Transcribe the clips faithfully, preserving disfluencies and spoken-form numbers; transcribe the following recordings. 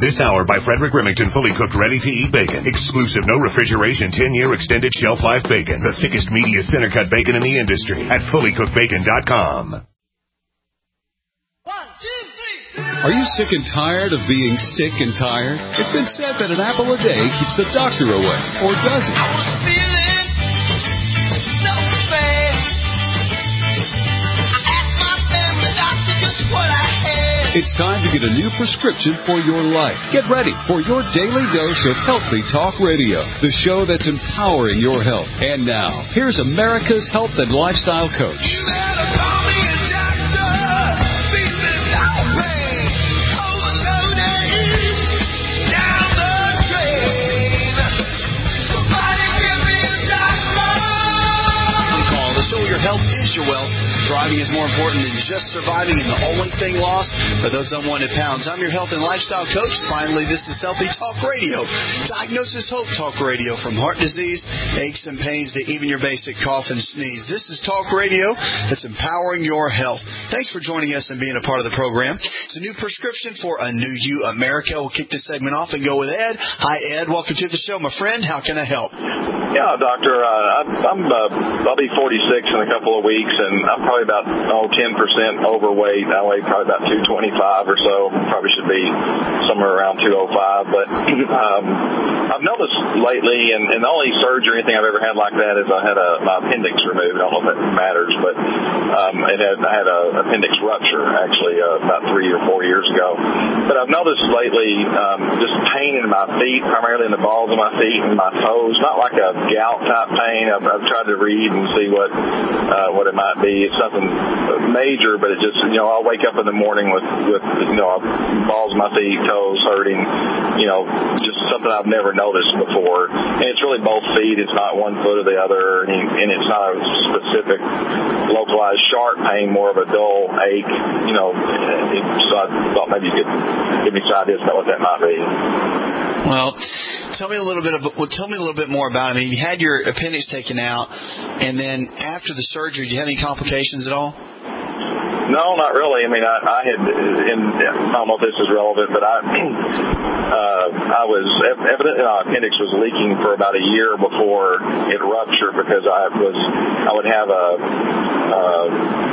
This hour by Frederick Remington, fully cooked, ready-to-eat bacon. Exclusive, no refrigeration, ten-year extended shelf life bacon. The thickest, meatiest, center-cut bacon in the industry at fully cooked bacon dot com. One, two, three. Are you sick and tired of being sick and tired? It's been said that an apple a day keeps the doctor away, or does it? I was feeling no bad. I asked my family doctor just what I had. It's time to get a new prescription for your life. Get ready for your daily dose of Healthy Talk Radio, the show that's empowering your health. And now, here's America's health and lifestyle coach. You better call me a doctor. Feeling outraged, overloaded, down the drain. Somebody give me a doctor. Call the show. Your health is your wealth. Thriving is more important than just surviving, and the only thing lost are those unwanted pounds. I'm your health and lifestyle coach. Finally, this is Healthy Talk Radio. Diagnosis Hope Talk Radio, from heart disease, aches and pains, to even your basic cough and sneeze. This is Talk Radio that's empowering your health. Thanks for joining us and being a part of the program. It's a new prescription for a new you, America. We'll kick this segment off and go with Ed. Hi, Ed. Welcome to the show, my friend. How can I help? Yeah, doctor. Uh, I'm uh, I'll be forty-six in a couple of weeks, and I'm probably about oh ten percent overweight. I weigh probably about two twenty-five or so. Probably should be somewhere around two oh five. But um, I've noticed lately, and, and the only surgery or anything I've ever had like that is I had a, my appendix removed. I don't know if that matters, but um, it had I had an appendix rupture actually uh, about three or four years ago. But I've noticed lately um, just pain in my feet, primarily in the balls of my feet and my toes. Not like a gout type pain. I've, I've tried to read and see what uh, what it might be. It's something major, but it just, you know, I'll wake up in the morning with, with you know, balls of my feet, toes hurting, you know, just something I've never noticed before. And it's really both feet. It's not one foot or the other, and, and it's not a specific localized sharp pain, more of a dull ache, you know. So I thought maybe you could give me some ideas about what that might be. Well, tell me a little bit about, well, tell me a little bit more about it. I mean, you had your appendix taken out, and then after the surgery, did you have any complications at all? No, not really. I mean, I, I had, in, I don't know if this is relevant, but I, uh, I was, evidently my appendix was leaking for about a year before it ruptured, because I was, I would have a, uh,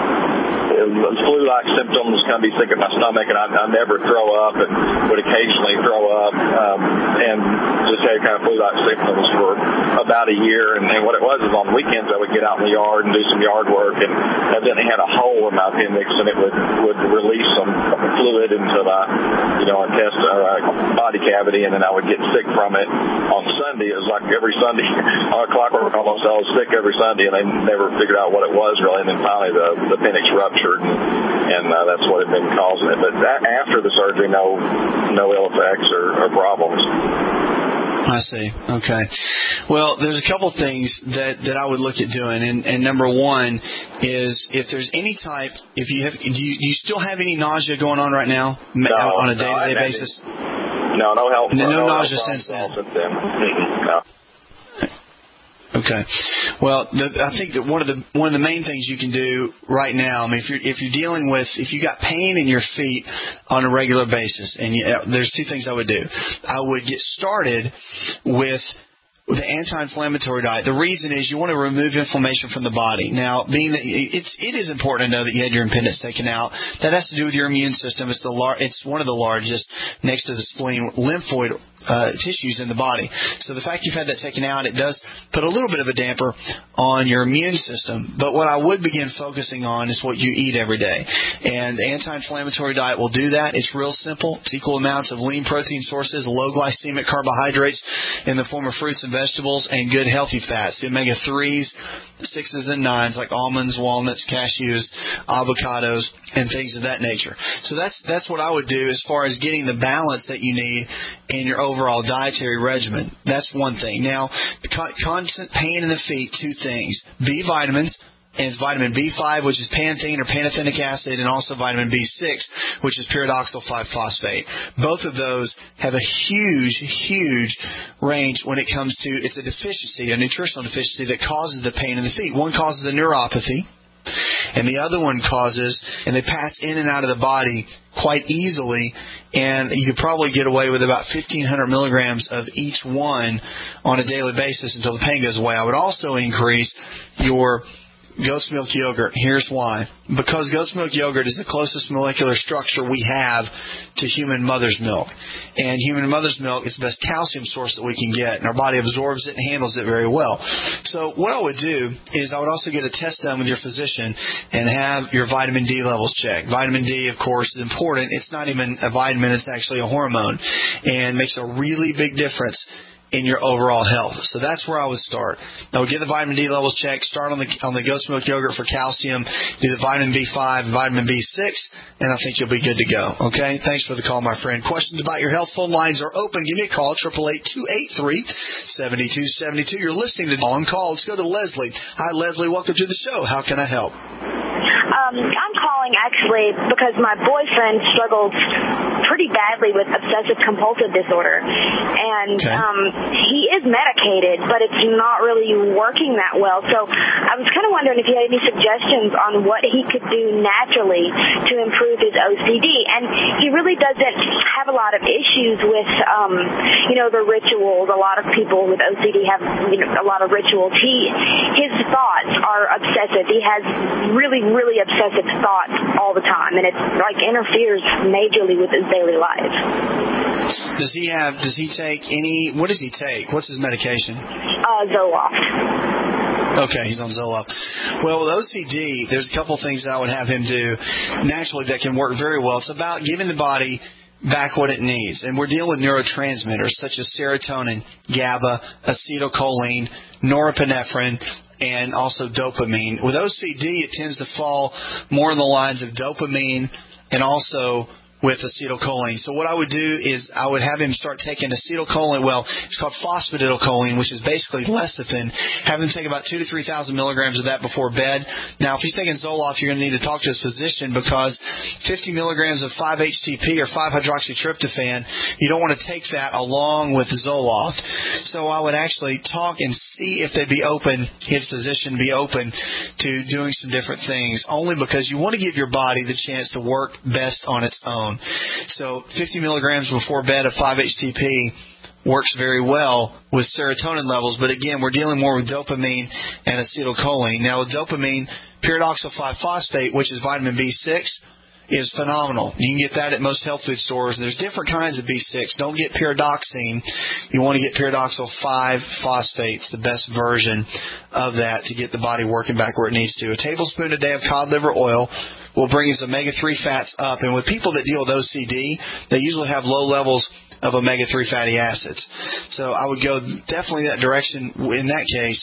flu-like symptoms, kind of be sick at my stomach, and I, I never throw up, and would occasionally throw up, um, and just had kind of flu-like symptoms for about a year. And, and what it was is on weekends I would get out in the yard and do some yard work, and evidently had a hole in my appendix, and it would would release some fluid into my, you know, intestine or uh, body cavity, and then I would get sick from it on Sunday. It was like every Sunday, on a clockwork almost. I was sick every Sunday, and they never figured out what it was really. And then finally the, the appendix ruptured, and, and uh, that's what had been causing it. But that, after the surgery, no no ill effects or, or problems. I see. Okay. Well, there's a couple things that, that I would look at doing, and, and number one is if there's any type, if you have, do you, do you still have any nausea going on right now no, on a no, day-to-day basis? No, no help. No, no, no nausea no since then. Since then. No. Okay. Well, the, I think that one of the one of the main things you can do right now, I mean, if you're if you're dealing with if you got pain in your feet on a regular basis, and you, there's two things I would do. I would get started with with the anti-inflammatory diet. The reason is you want to remove inflammation from the body. Now, being that it's it is important to know that you had your appendix taken out. That has to do with your immune system. It's the lar- it's one of the largest, next to the spleen, lymphoid uh, tissues in the body. So the fact you've had that taken out, it does put a little bit of a damper on your immune system. But what I would begin focusing on is what you eat every day. And the anti-inflammatory diet will do that. It's real simple. It's equal amounts of lean protein sources, low glycemic carbohydrates in the form of fruits and vegetables, and good healthy fats, the omega threes, sixes and nines like almonds, walnuts, cashews, avocados, and things of that nature. So that's that's what I would do as far as getting the balance that you need in your overall dietary regimen. That's one thing. Now, con- constant pain in the feet, two things. B vitamins. And it's vitamin B five, which is panthine or pantothenic acid, and also vitamin B six, which is pyridoxal five phosphate. Both of those have a huge, huge range when it comes to, it's a deficiency, a nutritional deficiency that causes the pain in the feet. One causes a neuropathy, and the other one causes, and they pass in and out of the body quite easily, and you could probably get away with about fifteen hundred milligrams of each one on a daily basis until the pain goes away. I would also increase your goat's milk yogurt. Here's why. Because goat's milk yogurt is the closest molecular structure we have to human mother's milk. And human mother's milk is the best calcium source that we can get, and our body absorbs it and handles it very well. So what I would do is I would also get a test done with your physician and have your vitamin D levels checked. Vitamin D, of course, is important. It's not even a vitamin. It's actually a hormone, and makes a really big difference in your overall health. So that's where I would start. I would get the vitamin D levels checked, start on the on the goat's milk yogurt for calcium, do the vitamin B five and vitamin B six, and I think you'll be good to go. Okay? Thanks for the call, my friend. Questions about your health, phone lines are open. Give me a call, eight eight eight, two eight three, seven two seven two. You're listening to On Call. Let's go to Leslie. Hi, Leslie. Welcome to the show. How can I help? Um, I'm calling actually because my boyfriend struggles pretty badly with obsessive-compulsive disorder, and okay. um, he is medicated, but it's not really working that well. So I was kind of wondering if you had any suggestions on what he could do naturally to improve his O C D. And he really doesn't have a lot of issues with, um, you know, the rituals. A lot of people with O C D have, you know, a lot of rituals. He, his thoughts are obsessive. He has really, really obsessive thoughts all the time, and it's like interferes majorly with his daily life. Does he have, does he take any, what does he take? What's his medication? Uh, Zoloft. Okay, he's on Zoloft. Well, with O C D, there's a couple things that I would have him do naturally that can work very well. It's about giving the body back what it needs. And we're dealing with neurotransmitters such as serotonin, GABA, acetylcholine, norepinephrine, and also dopamine. With O C D, it tends to fall more in the lines of dopamine and also with acetylcholine. So what I would do is I would have him start taking acetylcholine. Well, it's called phosphatidylcholine, which is basically lecithin. Have him take about two to three thousand milligrams of that before bed. Now, if he's taking Zoloft, you're going to need to talk to his physician because fifty milligrams of five H T P or five hydroxytryptophan, you don't want to take that along with Zoloft. So I would actually talk and see if they'd be open, his physician be open to doing some different things, only because you want to give your body the chance to work best on its own. So fifty milligrams before bed of five H T P works very well with serotonin levels, but again, we're dealing more with dopamine and acetylcholine. Now, with dopamine, pyridoxal five phosphate, which is vitamin B six, is phenomenal. You can get that at most health food stores. There's different kinds of B six. Don't get pyridoxine. You want to get pyridoxal five phosphate. It's the best version of that to get the body working back where it needs to. A tablespoon a day of cod liver oil will bring his omega three fats up. And with people that deal with O C D, they usually have low levels of omega three fatty acids. So I would go definitely that direction in that case.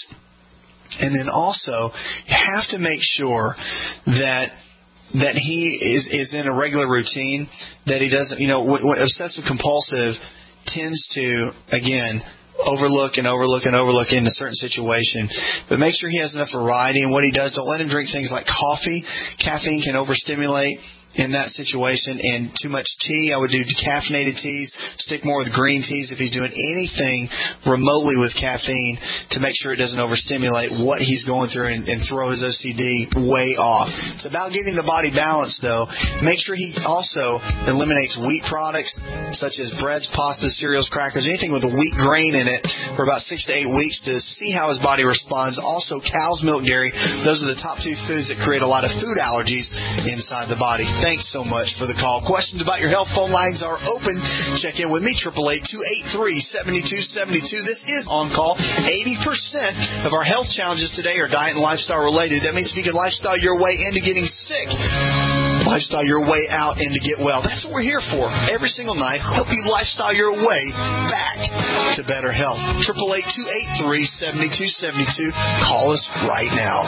And then also, you have to make sure that that he is, is in a regular routine, that he doesn't, you know, what, what obsessive compulsive tends to, again, overlook and overlook and overlook in a certain situation. But make sure he has enough variety in what he does. Don't let him drink things like coffee. Caffeine can overstimulate in that situation, and too much tea. I would do decaffeinated teas. Stick more with green teas if he's doing anything remotely with caffeine to make sure it doesn't overstimulate what he's going through and, and throw his O C D way off. It's about getting the body balanced, though. Make sure he also eliminates wheat products such as breads, pastas, cereals, crackers, anything with a wheat grain in it for about six to eight weeks to see how his body responds. Also, cow's milk, dairy. Those are the top two foods that create a lot of food allergies inside the body. Thanks so much for the call. Questions about your health, phone lines are open. Check in with me, eight eight eight, two eight three, seven two seven two. This is On Call. eighty percent of our health challenges today are diet and lifestyle related. That means if you can lifestyle your way into getting sick, lifestyle your way out into get well. That's what we're here for. Every single night, help you lifestyle your way back to better health. eight eight eight, two eight three, seven two seven two. Call us right now.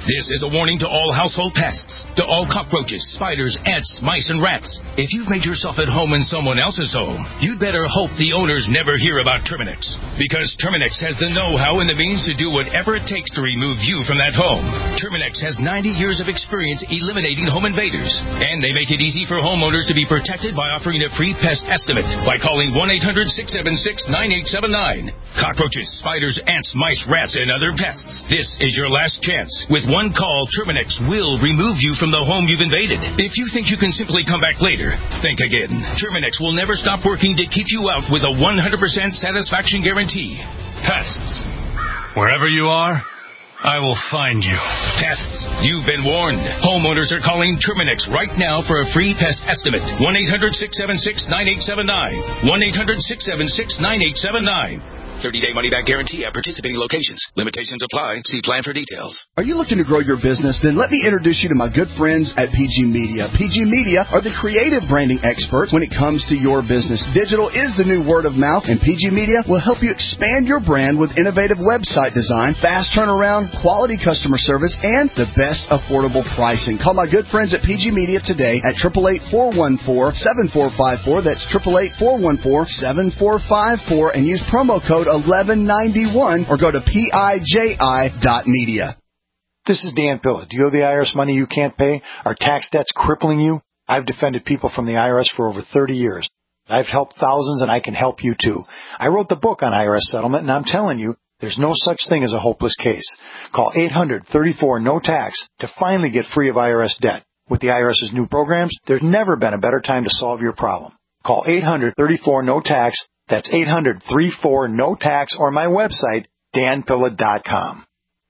This is a warning to all household pests, to all cockroaches, spiders, ants, mice, and rats. If you've made yourself at home in someone else's home, you'd better hope the owners never hear about Terminix. Because Terminix has the know-how and the means to do whatever it takes to remove you from that home. Terminix has ninety years of experience eliminating home invaders. And they make it easy for homeowners to be protected by offering a free pest estimate by calling one eight hundred six seven six nine eight seven nine. Cockroaches, spiders, ants, mice, rats, and other pests. This is your last chance. With one call, Terminix will remove you from the home you've invaded. If you think you can simply come back later, think again. Terminix will never stop working to keep you out with a one hundred percent satisfaction guarantee. Pests. Wherever you are, I will find you. Pests, you've been warned. Homeowners are calling Terminix right now for a free pest estimate. one eight hundred six seven six nine eight seven nine. one eight hundred six seven six nine eight seven nine. thirty-day money-back guarantee at participating locations. Limitations apply. See plan for details. Are you looking to grow your business? Then let me introduce you to my good friends at P G Media. P G Media are the creative branding experts when it comes to your business. Digital is the new word of mouth, and P G Media will help you expand your brand with innovative website design, fast turnaround, quality customer service, and the best affordable pricing. Call my good friends at P G Media today at eight eight eight, four one four, seven four five four. That's eight eight eight, four one four, seven four five four, and use promo code eleven ninety-one or go to P I J I dot media. This is Dan Pilla. Do you owe the I R S money you can't pay? Are tax debts crippling you? I've defended people from the I R S for over thirty years. I've helped thousands, and I can help you too. I wrote the book on I R S settlement, and I'm telling you, there's no such thing as a hopeless case. Call eight hundred, thirty-four, no tax to finally get free of I R S debt. With the I R S's new programs, there's never been a better time to solve your problem. Call eight hundred, thirty-four, no tax. That's eight hundred, thirty-four, no tax, or my website, dan pilla dot com.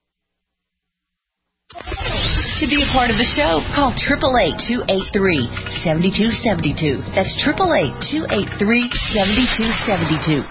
To be a part of the show, call eight eight eight, two eight three, seven two seven two. That's eight eight eight, two eight three, seven two seven two.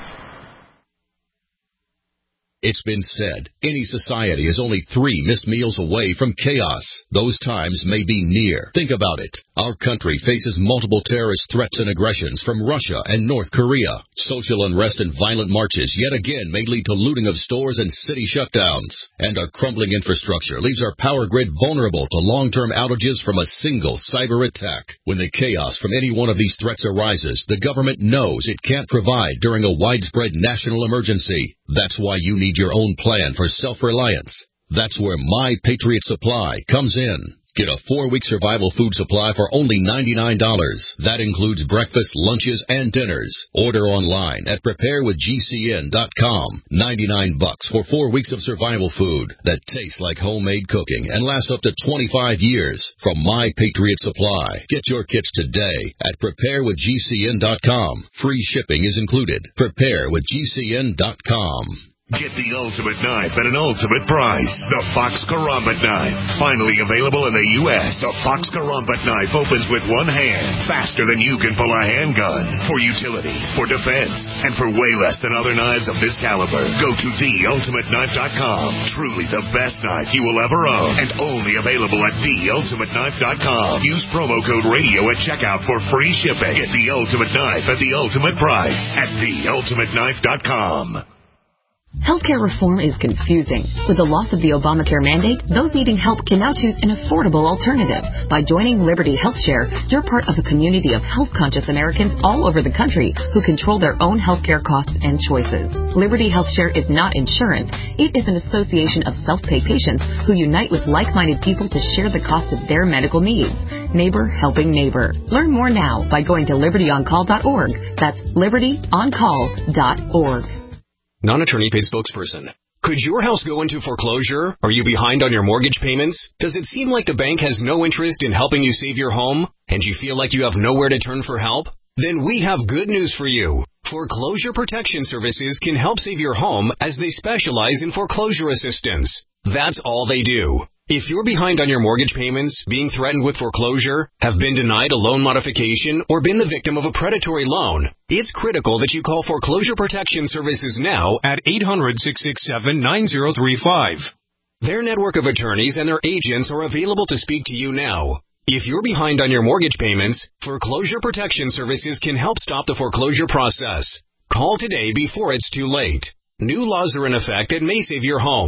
It's been said, any society is only three missed meals away from chaos. Those times may be near. Think about it. Our country faces multiple terrorist threats and aggressions from Russia and North Korea. Social unrest and violent marches yet again may lead to looting of stores and city shutdowns. And our crumbling infrastructure leaves our power grid vulnerable to long-term outages from a single cyber attack. When the chaos from any one of these threats arises, the government knows it can't provide during a widespread national emergency. That's why you need your own plan for self-reliance. That's where My Patriot Supply comes in. Get a four-week survival food supply for only ninety-nine dollars. That includes breakfast, lunches, and dinners. Order online at prepare with G C N dot com. ninety-nine bucks for four weeks of survival food that tastes like homemade cooking and lasts up to twenty-five years from My Patriot Supply. Get your kits today at prepare with G C N dot com. Free shipping is included. prepare with G C N dot com. Get the ultimate knife at an ultimate price. The Fox Karambit knife. Finally available in the U S The Fox Karambit knife opens with one hand, faster than you can pull a handgun. For utility, for defense, and for way less than other knives of this caliber. Go to the ultimate knife dot com. Truly the best knife you will ever own. And only available at the ultimate knife dot com. Use promo code radio at checkout for free shipping. Get the ultimate knife at the ultimate price at the ultimate knife dot com. Healthcare reform is confusing. With the loss of the Obamacare mandate, those needing help can now choose an affordable alternative. By joining Liberty HealthShare, you're part of a community of health-conscious Americans all over the country who control their own healthcare costs and choices. Liberty HealthShare is not insurance. It is an association of self-pay patients who unite with like-minded people to share the cost of their medical needs. Neighbor helping neighbor. Learn more now by going to liberty on call dot org. That's liberty on call dot org. Non-attorney paid spokesperson. Could your house go into foreclosure? Are you behind on your mortgage payments? Does it seem like the bank has no interest in helping you save your home? And you feel like you have nowhere to turn for help? Then we have good news for you. Foreclosure Protection Services can help save your home as they specialize in foreclosure assistance. That's all they do. If you're behind on your mortgage payments, being threatened with foreclosure, have been denied a loan modification, or been the victim of a predatory loan, it's critical that you call Foreclosure Protection Services now at eight hundred, six six seven, nine zero three five. Their network of attorneys and their agents are available to speak to you now. If you're behind on your mortgage payments, Foreclosure Protection Services can help stop the foreclosure process. Call today before it's too late. New laws are in effect that may save your home.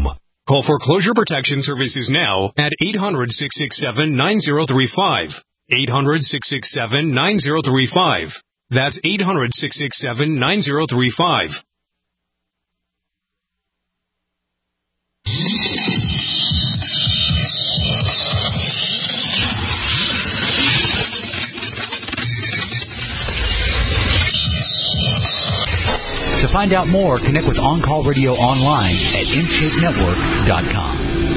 Call Foreclosure Protection Services now at eight hundred, six six seven, nine zero three five. eight hundred, six six seven, nine zero three five. That's eight hundred, six six seven, nine zero three five. To find out more, connect with On Call Radio online at in shape network dot com.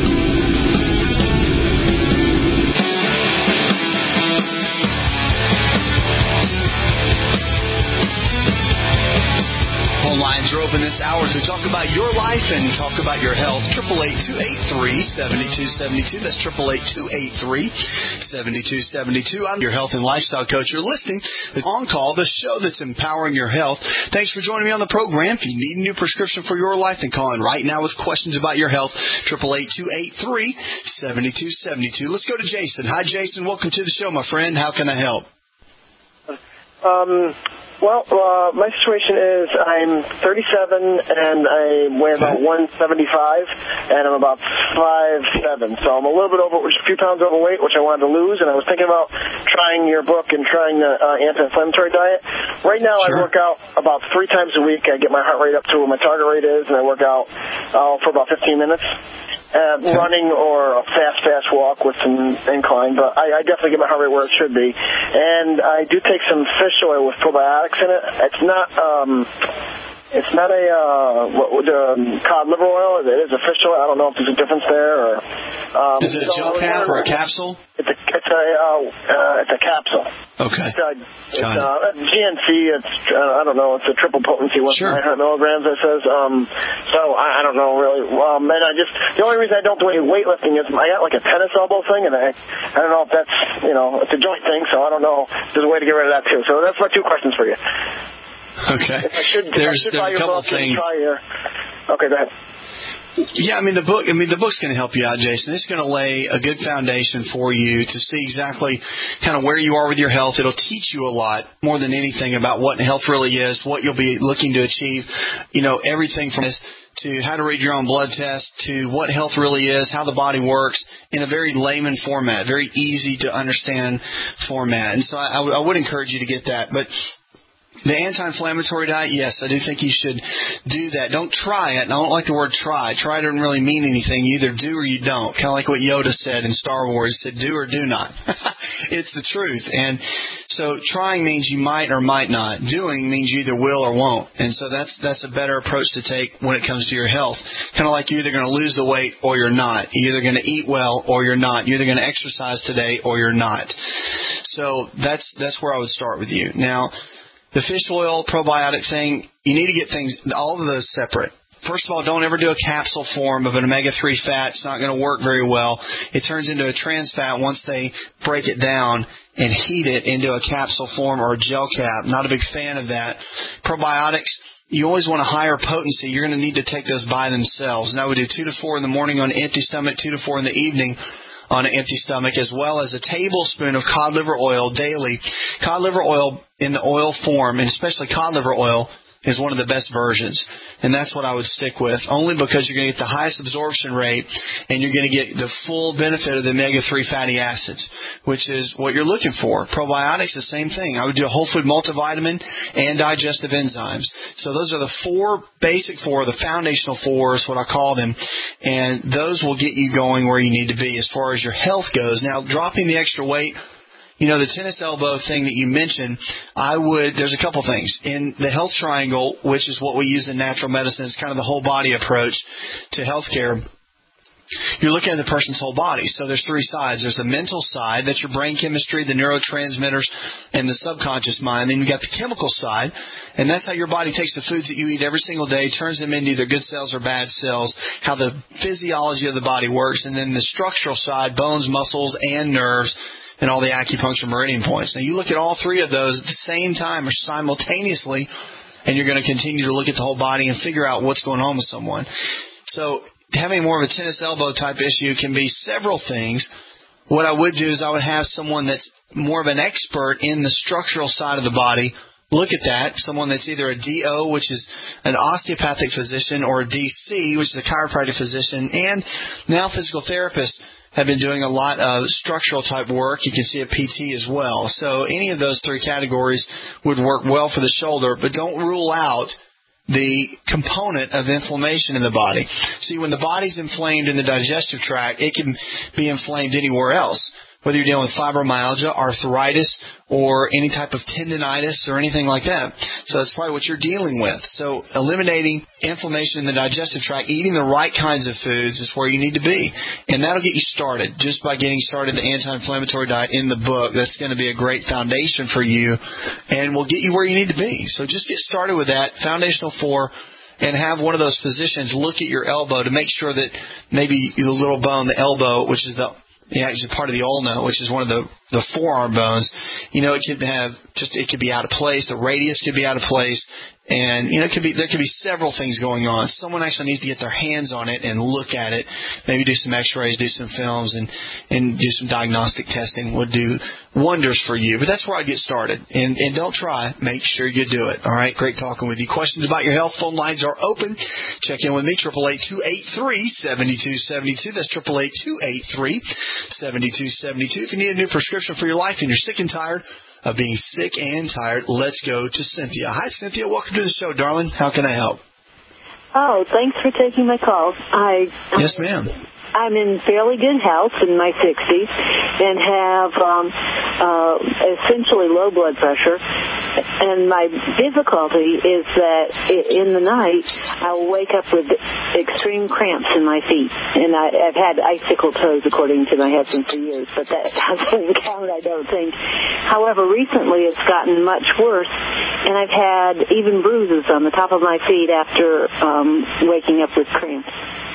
Phone lines are open this hour to talk about your life and talk about your health. eight eight eight, two eight three, seven two seven two. That's eight eight eight, two eight three, seven two seven two. I'm your health and lifestyle coach. You're listening to On Call, the show that's empowering your health. Thanks for joining me on the program. If you need a new prescription for your life, then call in right now with questions about your health. eight eight eight, two eight three, seven two seven two. Let's go to Jason. Hi, Jason. Welcome to the show, my friend. How can I help? Um... Well, uh, my situation is I'm thirty-seven and I weigh about one seventy-five and I'm about five seven. So I'm a little bit over, a few pounds overweight, which I wanted to lose. And I was thinking about trying your book and trying the uh, anti-inflammatory diet. Right now, sure. I work out about three times a week. I get my heart rate up to where my target rate is, and I work out uh, for about fifteen minutes. Uh, running or a fast, fast walk with some incline, but I, I definitely get my heart rate where it should be. And I do take some fish oil with probiotics in it. It's not, um, it's not a, uh, what would, um, cod liver oil. It is a fish oil. I don't know if there's a difference there. Or, um, is it a gel cap or a capsule? It's a, it's a, uh, uh, it's a capsule. Okay. It's, uh, it's uh, G N C. It's, uh, I don't know. It's a triple potency, one sure. nine hundred milligrams. It says. Um, so I, I don't know really. Um, and I just the only reason I don't do any weightlifting is I got like a tennis elbow thing, and I I don't know if that's you know it's a joint thing, so I don't know if there's a way to get rid of that too. So that's my two questions for you. Okay. If I should, there's if I should there's buy a your couple book things. And try your, okay, go ahead. Yeah, I mean the book. I mean the book's going to help you out, Jason. It's going to lay a good foundation for you to see exactly kind of where you are with your health. It'll teach you a lot more than anything about what health really is, what you'll be looking to achieve. You know, everything from this to how to read your own blood test to what health really is, how the body works in a very layman format, very easy to understand format. And so I, I, w- I would encourage you to get that, but. The anti-inflammatory diet, yes, I do think you should do that. Don't try it. And I don't like the word try. Try doesn't really mean anything. You either do or you don't. Kind of like what Yoda said in Star Wars. He said, do or do not. It's the truth. And so trying means you might or might not. Doing means you either will or won't. And so that's that's a better approach to take when it comes to your health. Kind of like you're either going to lose the weight or you're not. You're either going to eat well or you're not. You're either going to exercise today or you're not. So that's that's where I would start with you. Now, the fish oil probiotic thing, you need to get things, all of those separate. First of all, don't ever do a capsule form of an omega three fat. It's not going to work very well. It turns into a trans fat once they break it down and heat it into a capsule form or a gel cap. Not a big fan of that. Probiotics, you always want a higher potency. You're going to need to take those by themselves. And I would do two to four in the morning on an empty stomach, two to four in the evening on an empty stomach, as well as a tablespoon of cod liver oil daily. Cod liver oil in the oil form, and especially cod liver oil, is one of the best versions. And that's what I would stick with, only because you're going to get the highest absorption rate and you're going to get the full benefit of the omega three fatty acids, which is what you're looking for. Probiotics, the same thing. I would do a whole food multivitamin and digestive enzymes. So those are the four basic four, the foundational four is what I call them. And those will get you going where you need to be as far as your health goes. Now, dropping the extra weight, you know, the tennis elbow thing that you mentioned, I would, there's a couple things. In the health triangle, which is what we use in natural medicine, it's kind of the whole body approach to healthcare. You're looking at the person's whole body. So there's three sides. There's the mental side, that's your brain chemistry, the neurotransmitters, and the subconscious mind. Then you've got the chemical side, and that's how your body takes the foods that you eat every single day, turns them into either good cells or bad cells, how the physiology of the body works, and then the structural side, bones, muscles, and nerves, and all the acupuncture meridian points. Now, you look at all three of those at the same time or simultaneously, and you're going to continue to look at the whole body and figure out what's going on with someone. So having more of a tennis elbow type issue can be several things. What I would do is I would have someone that's more of an expert in the structural side of the body look at that. Someone that's either a D O, which is an osteopathic physician, or a D C, which is a chiropractic physician, and now physical therapists have been doing a lot of structural type work. You can see a P T as well. So any of those three categories would work well for the shoulder, but don't rule out the component of inflammation in the body. See, when the body's inflamed in the digestive tract, it can be inflamed anywhere else, whether you're dealing with fibromyalgia, arthritis, or any type of tendinitis or anything like that. So that's probably what you're dealing with. So eliminating inflammation in the digestive tract, eating the right kinds of foods is where you need to be. And that'll get you started just by getting started the anti-inflammatory diet in the book. That's going to be a great foundation for you and will get you where you need to be. So just get started with that, Foundational Four, and have one of those physicians look at your elbow to make sure that maybe the little bone, the elbow, which is the Yeah, it's part of the ulna, which is one of the, the forearm bones. You know, it could have just, it could be out of place. The radius could be out of place. And, you know, it could be, there could be several things going on. Someone actually needs to get their hands on it and look at it. Maybe do some x-rays, do some films, and, and do some diagnostic testing would do wonders for you. But that's where I'd get started. And, and don't try. Make sure you do it. All right? Great talking with you. Questions about your health? Phone lines are open. Check in with me, eight eight eight, two eight three, seven two seven two. That's eight eight eight, two eight three, seven two seven two. If you need a new prescription for your life and you're sick and tired of being sick and tired, let's go to Cynthia. Hi, Cynthia. Welcome to the show, darling. How can I help? Oh, thanks for taking my call. I Yes, ma'am. I'm in fairly good health in my sixties and have um, uh, essentially low blood pressure. And my difficulty is that in the night I will wake up with extreme cramps in my feet. And I, I've had icicle toes, according to my husband, for years, but that doesn't count, I don't think. However, recently it's gotten much worse, and I've had even bruises on the top of my feet after um, waking up with cramps.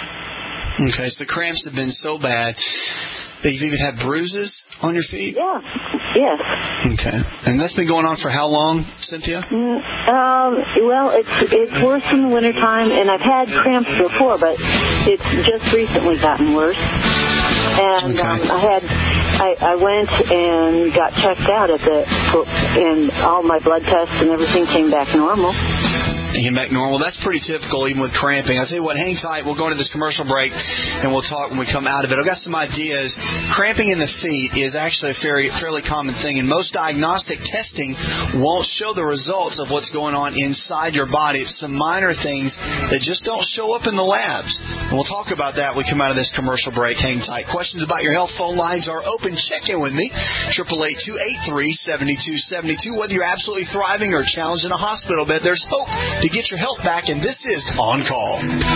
Okay, so the cramps have been so bad that you've even had bruises on your feet? Yeah, yes. Okay. And that's been going on for how long, Cynthia? Mm, um, well, it's it's worse in the wintertime, and I've had cramps before, but it's just recently gotten worse. And okay. um, I had, I, I went and got checked out at the, and all my blood tests and everything came back normal. Came back normal. That's pretty typical, even with cramping. I'll tell you what, hang tight. We'll go into this commercial break, and we'll talk when we come out of it. I've got some ideas. Cramping in the feet is actually a very, fairly common thing, and most diagnostic testing won't show the results of what's going on inside your body. It's some minor things that just don't show up in the labs. And we'll talk about that when we come out of this commercial break. Hang tight. Questions about your health? Phone lines are open. Check in with me. eight eight eight, two eight three, seven two seven two. Whether you're absolutely thriving or challenged in a hospital bed, there's hope to get your health back, and this is On Call.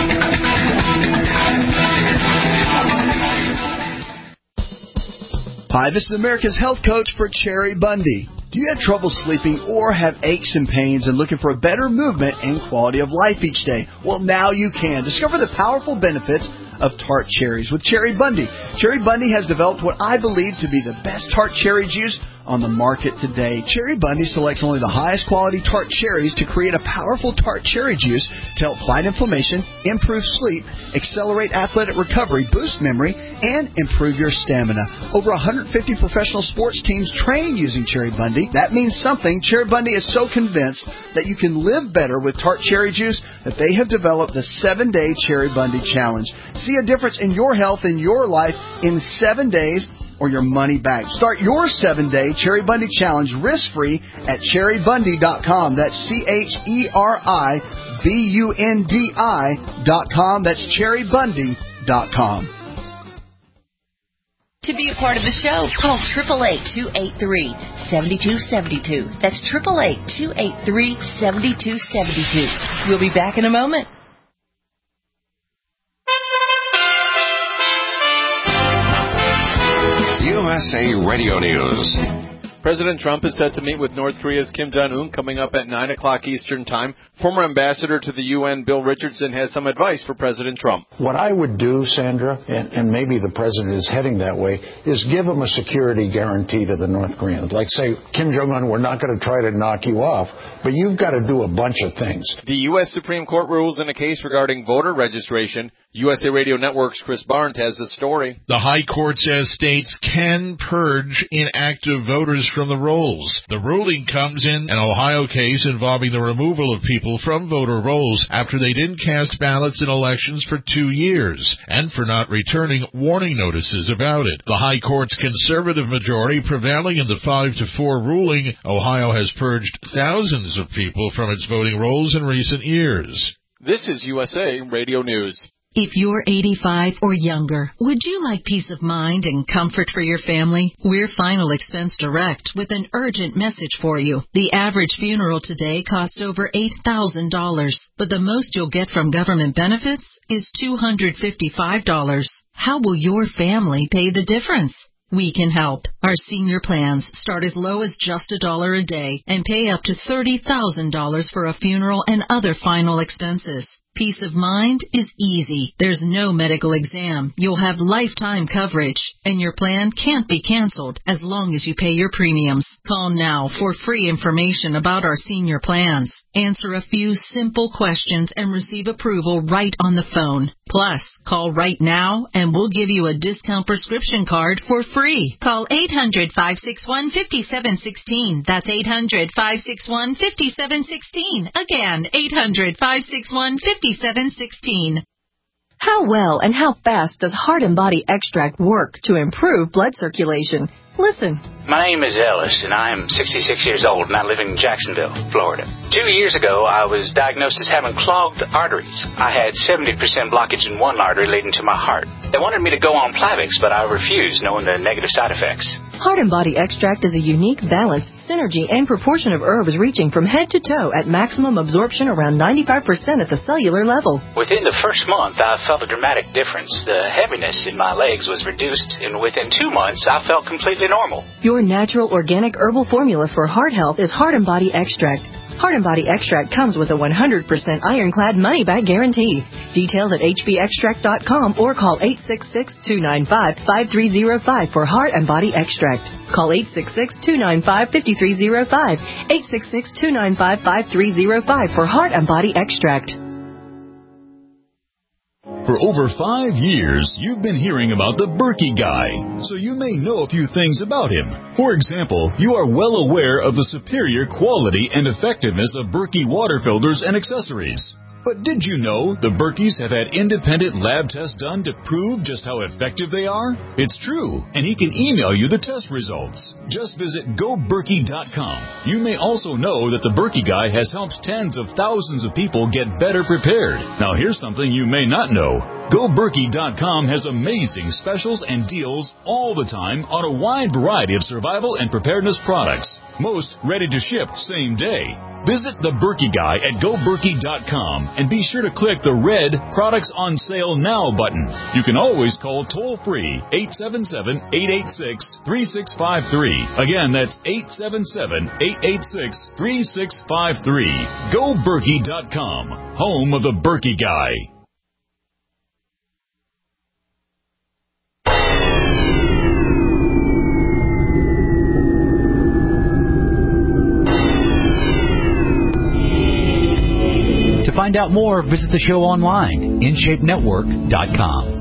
Hi, this is America's Health Coach for Cherry Bundy. Do you have trouble sleeping or have aches and pains and looking for a better movement and quality of life each day? Well, now you can. Discover the powerful benefits of tart cherries with Cherry Bundy. Cherry Bundy has developed what I believe to be the best tart cherry juice on the market today. Cherry Bundy selects only the highest quality tart cherries to create a powerful tart cherry juice to help fight inflammation, improve sleep, accelerate athletic recovery, boost memory, and improve your stamina. Over one hundred fifty professional sports teams train using Cherry Bundy. That means something. Cherry Bundy is so convinced that you can live better with tart cherry juice that they have developed the seven-day Cherry Bundy Challenge. See a difference in your health and your life in seven days or your money back. Start your seven-day Cherry Bundy Challenge risk-free at cherry bundy dot com. That's C H E R I B U N D I dot com. That's cherry bundy dot com. To be a part of the show, call eight eight eight, two eight three, seven two seven two. That's eight eight eight, two eight three, seven two seven two. We'll be back in a moment. U S A Radio News. President Trump is set to meet with North Korea's Kim Jong-un coming up at nine o'clock Eastern Time. Former ambassador to the U N, Bill Richardson, has some advice for President Trump. What I would do, Sandra, and, and maybe the president is heading that way, is give him a security guarantee to the North Koreans. Like say, Kim Jong-un, we're not going to try to knock you off, but you've got to do a bunch of things. The U S Supreme Court rules in a case regarding voter registration. U S A Radio Network's Chris Barnes has the story. The High Court says states can purge inactive voters from the rolls. The ruling comes in an Ohio case involving the removal of people from voter rolls after they didn't cast ballots in elections for two years and for not returning warning notices about it. The High Court's conservative majority prevailing in the five to four ruling, Ohio has purged thousands of people from its voting rolls in recent years. This is U S A Radio News. If you're eighty-five or younger, would you like peace of mind and comfort for your family? We're Final Expense Direct with an urgent message for you. The average funeral today costs over eight thousand dollars, but the most you'll get from government benefits is two hundred fifty-five dollars. How will your family pay the difference? We can help. Our senior plans start as low as just a dollar a day and pay up to thirty thousand dollars for a funeral and other final expenses. Peace of mind is easy. There's no medical exam. You'll have lifetime coverage, and your plan can't be canceled as long as you pay your premiums. Call now for free information about our senior plans. Answer a few simple questions and receive approval right on the phone. Plus, call right now and we'll give you a discount prescription card for free. Call eight hundred, five six one, five seven one six. That's eight hundred, five six one, five seven one six. Again, eight hundred, five six one, five seven one six. How well and how fast does Heart and Body Extract work to improve blood circulation? Listen. My name is Ellis, and I am sixty-six years old, and I live in Jacksonville, Florida. Two years ago, I was diagnosed as having clogged arteries. I had seventy percent blockage in one artery leading to my heart. They wanted me to go on Plavix, but I refused, knowing the negative side effects. Heart and Body Extract is a unique balance, synergy, and proportion of herbs reaching from head to toe at maximum absorption around ninety-five percent at the cellular level. Within the first month, I felt a dramatic difference. The heaviness in my legs was reduced, and within two months, I felt completely normal. Your natural organic herbal formula for heart health is Heart and Body Extract. Heart and Body Extract comes with a one hundred percent ironclad money-back guarantee. Details at h b extract dot com or call eight six six, two nine five, five three zero five for Heart and Body Extract. Call eight six six, two nine five, five three zero five, eight six six, two nine five, five three zero five for Heart and Body Extract. For over five years, you've been hearing about the Berkey Guy, so you may know a few things about him. For example, you are well aware of the superior quality and effectiveness of Berkey water filters and accessories. But did you know the Berkeys have had independent lab tests done to prove just how effective they are? It's true, and he can email you the test results. Just visit go berkey dot com. You may also know that the Berkey Guy has helped tens of thousands of people get better prepared. Now here's something you may not know. go berkey dot com has amazing specials and deals all the time on a wide variety of survival and preparedness products. Most ready to ship same day. Visit the Berkey Guy at go berkey dot com and be sure to click the red Products on Sale Now button. You can always call toll-free eight seven seven, eight eight six, three six five three. Again, that's eight seven seven, eight eight six, three six five three. go berkey dot com, home of the Berkey Guy. To find out more, visit the show online, in shape network dot com.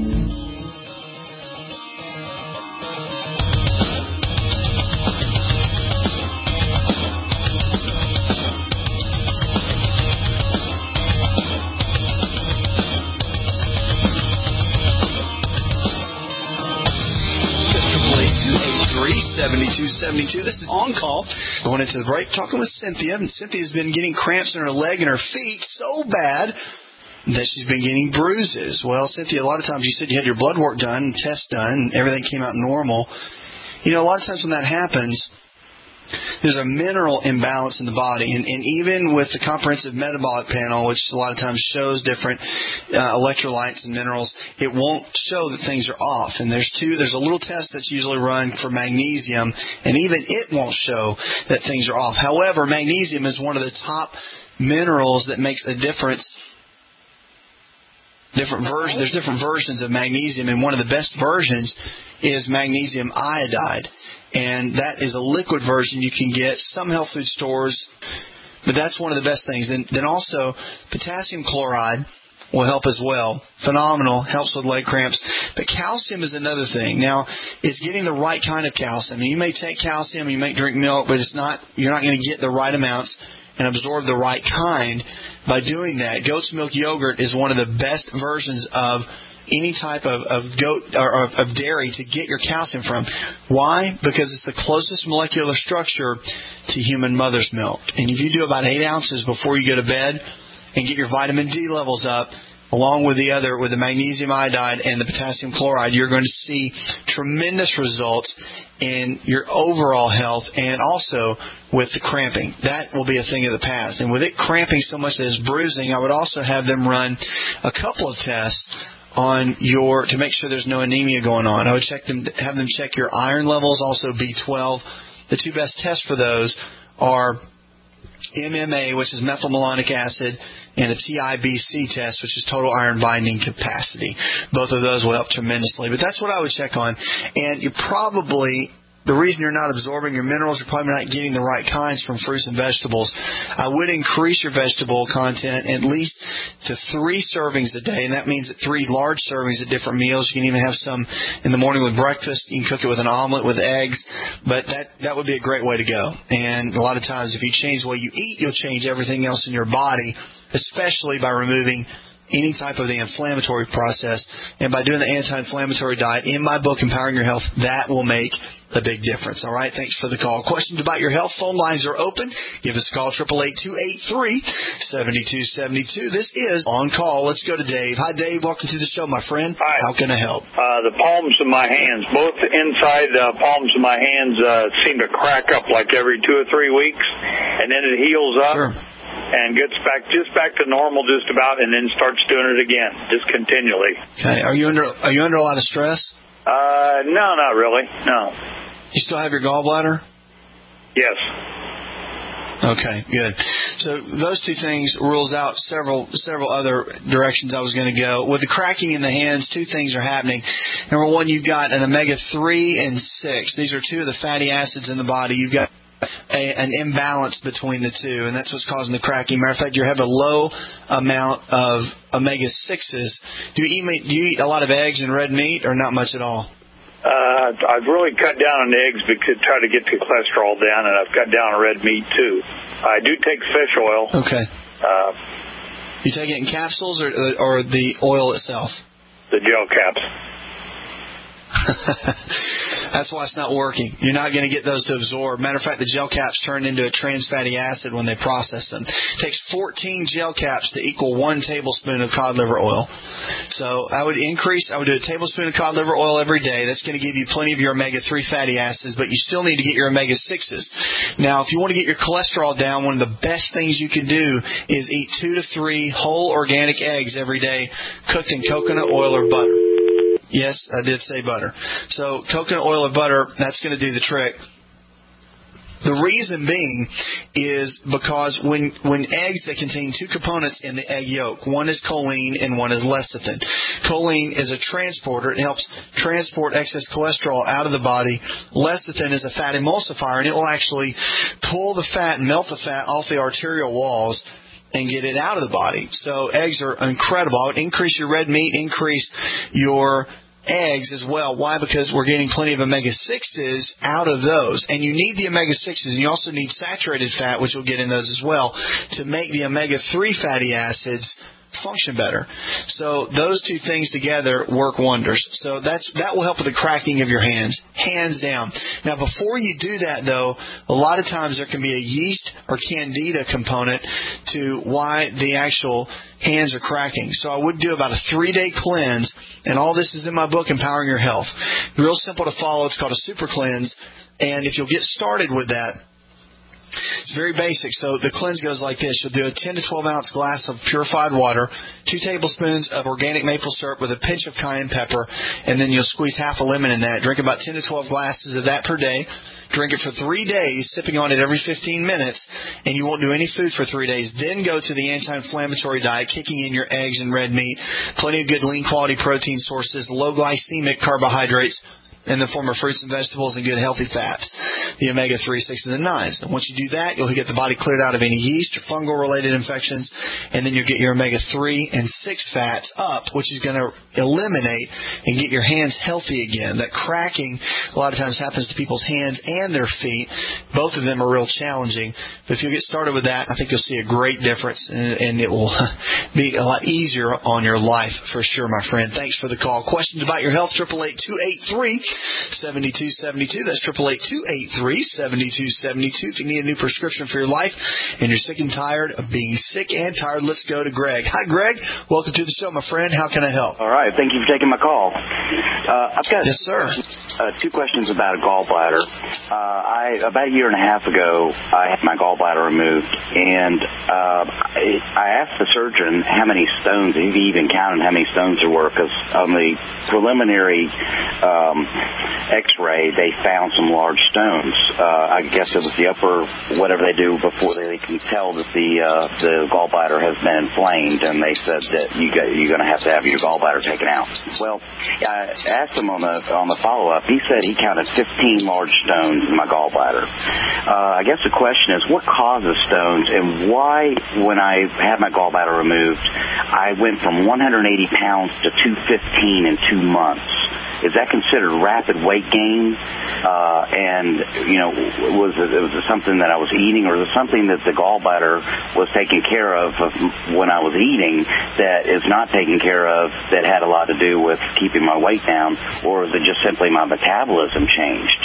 seventy-two seventy-two. This is On Call. Going into the break, talking with Cynthia. And Cynthia's been getting cramps in her leg and her feet so bad that she's been getting bruises. Well, Cynthia, a lot of times you said you had your blood work done, tests done, and everything came out normal. You know, a lot of times when that happens, there's a mineral imbalance in the body. And, and even with the comprehensive metabolic panel, which a lot of times shows different uh, electrolytes and minerals, it won't show that things are off. And there's two, there's a little test that's usually run for magnesium, and even it won't show that things are off. However, magnesium is one of the top minerals that makes a difference. Different versions, there's different versions of magnesium, and one of the best versions is magnesium iodide. And that is a liquid version you can get some health food stores, but that's one of the best things. Then, then also potassium chloride, will help as well. Phenomenal. Helps with leg cramps. But calcium is another thing. Now, it's getting the right kind of calcium. You may take calcium, you may drink milk, but it's not. You're not going to get the right amounts and absorb the right kind by doing that. Goat's milk yogurt is one of the best versions of any type of, of goat or of, of dairy to get your calcium from. Why? Because it's the closest molecular structure to human mother's milk. And if you do about eight ounces before you go to bed and get your vitamin D levels up, along with the other, with the magnesium iodide and the potassium chloride, you're going to see tremendous results in your overall health and also with the cramping. That will be a thing of the past. And with it cramping so much that it's bruising, I would also have them run a couple of tests on your to make sure there's no anemia going on. I would check them, have them check your iron levels, also B twelve. The two best tests for those are M M A, which is methylmalonic acid, and a T I B C test, which is total iron binding capacity. Both of those will help tremendously. But that's what I would check on. And you probably, the reason you're not absorbing your minerals, you're probably not getting the right kinds from fruits and vegetables. I would increase your vegetable content at least to three servings a day, and that means that three large servings at different meals. You can even have some in the morning with breakfast. You can cook it with an omelet with eggs, but that, that would be a great way to go. And a lot of times if you change the way you eat, you'll change everything else in your body, especially by removing any type of the inflammatory process. And by doing the anti-inflammatory diet in my book, Empowering Your Health, that will make a big difference. All right, thanks for the call. Questions about your health? Phone lines are open. Give us a call, eight eight eight, two eight three, seven two seven two. This is On Call. Let's go to Dave. Hi, Dave. Welcome to the show, my friend. Hi. How can I help? Uh, the palms of my hands, both inside uh, palms of my hands uh, seem to crack up like every two or three weeks, and then it heals up. Sure. And gets back just back to normal just about, and then starts doing it again, just continually. Okay. Are you under Are you under a lot of stress? Uh, no, not really. No. You still have your gallbladder? Yes. Okay, good. So those two things rules out several several other directions I was going to go. With the cracking in the hands, two things are happening. Number one, you've got an omega three and six. These are two of the fatty acids in the body. You've got A, an imbalance between the two, and that's what's causing the cracking. Matter of fact, you have a low amount of omega sixes. Do you eat do you eat a lot of eggs and red meat, or not much at all? Uh, I've really cut down on eggs because try to get the cholesterol down, and I've cut down on red meat too. I do take fish oil. Okay. Uh, you take it in capsules or or the oil itself? The gel caps. That's why it's not working. You're not going to get those to absorb. Matter of fact, the gel caps turn into a trans fatty acid when they process them. It takes fourteen gel caps to equal one tablespoon of cod liver oil. So I would increase, I would do a tablespoon of cod liver oil every day. That's going to give you plenty of your omega three fatty acids, but you still need to get your omega sixes. Now, if you want to get your cholesterol down, one of the best things you can do is eat two to three whole organic eggs every day, cooked in coconut oil or butter. Yes, I did say butter. So coconut oil or butter, that's going to do the trick. The reason being is because when when eggs, they contain two components in the egg yolk. One is choline and one is lecithin. Choline is a transporter. It helps transport excess cholesterol out of the body. Lecithin is a fat emulsifier, and it will actually pull the fat and melt the fat off the arterial walls and get it out of the body. So eggs are incredible. I would increase your red meat, increase your eggs as well. Why? Because we're getting plenty of omega sixes out of those. And you need the omega sixes, and you also need saturated fat, which we'll get in those as well, to make the omega three fatty acids function better. So those two things together work wonders. So that's that will help with the cracking of your hands, hands down. Now, before you do that, though, a lot of times there can be a yeast or candida component to why the actual hands are cracking. So I would do about a three-day cleanse, and all this is in my book, Empowering Your Health. Real simple to follow. It's called a super cleanse, and if you'll get started with that, it's very basic. So the cleanse goes like this. You'll do a ten to twelve ounce glass of purified water, two tablespoons of organic maple syrup with a pinch of cayenne pepper, and then you'll squeeze half a lemon in that. Drink about ten to twelve glasses of that per day. Drink it for three days, sipping on it every fifteen minutes, and you won't do any food for three days. Then go to the anti-inflammatory diet, kicking in your eggs and red meat, plenty of good lean quality protein sources, low glycemic carbohydrates, in the form of fruits and vegetables and good healthy fats. the omega three, six, and the nines. And once you do that, you'll get the body cleared out of any yeast or fungal-related infections, and then you'll get your omega three and six fats up, which is going to eliminate and get your hands healthy again. That cracking a lot of times happens to people's hands and their feet. Both of them are real challenging. But if you get started with that, I think you'll see a great difference, and, and it will be a lot easier on your life for sure, my friend. Thanks for the call. Questions about your health, eight eight eight, two eight three, seven two seven two. That's eight eight eight, two eight three, seven two seven two. If you need a new prescription for your life and you're sick and tired of being sick and tired, let's go to Greg. Hi, Greg. Welcome to the show, my friend. How can I help? All right. Thank you for taking my call. Uh, I've got yes, sir. Uh, two questions about a gallbladder. Uh, I about a year and a half ago, I had my gallbladder removed, and uh, I, I asked the surgeon how many stones, if he even counted how many stones there were, because on the preliminary um, X-ray, they found some large stones. Uh, I guess it was the upper, whatever they do before they can tell that the uh, the gallbladder has been inflamed, and they said that you got, you're going to have to have your gallbladder taken out. Well, I asked him on the on the follow-up. He said he counted fifteen large stones in my gallbladder. Uh, I guess the question is, what causes stones, and why, when I had my gallbladder removed, I went from one hundred eighty pounds to two fifteen in two months? Is that considered rapid weight gain? Uh, and, you know, was it, was it something that I was eating, or was it something that the gallbladder was taking care of when I was eating that is not taken care of, that had a lot to do with keeping my weight down, or is it just simply my metabolism changed?